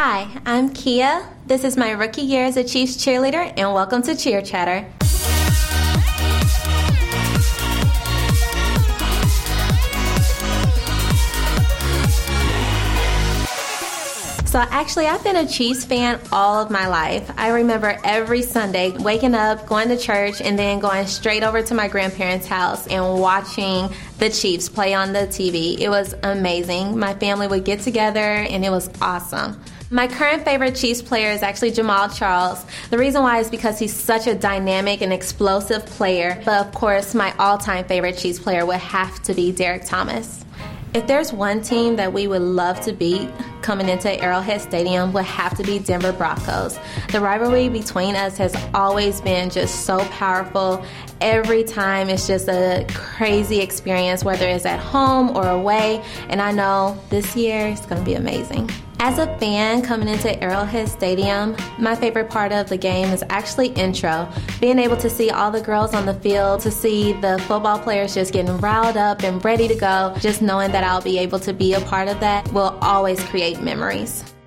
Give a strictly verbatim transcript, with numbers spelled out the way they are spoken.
Hi, I'm Kia. This is my rookie year as a Chiefs cheerleader, and welcome to Cheer Chatter. So actually, I've been a Chiefs fan all of my life. I remember every Sunday waking up, going to church, and then going straight over to my grandparents' house and watching the Chiefs play on the T V. It was amazing. My family would get together, and it was awesome. My current favorite Chiefs player is actually Jamaal Charles. The reason why is because he's such a dynamic and explosive player. But of course, my all-time favorite Chiefs player would have to be Derek Thomas. If there's one team that we would love to beat coming into Arrowhead Stadium, would have to be Denver Broncos. The rivalry between us has always been just so powerful. Every time it's just a crazy experience, whether it's at home or away, and I know this year is going to be amazing. As a fan coming into Arrowhead Stadium, my favorite part of the game is actually intro. Being able to see all the girls on the field, to see the football players just getting riled up and ready to go, just knowing that I'll be able to be a part of that will always create memories.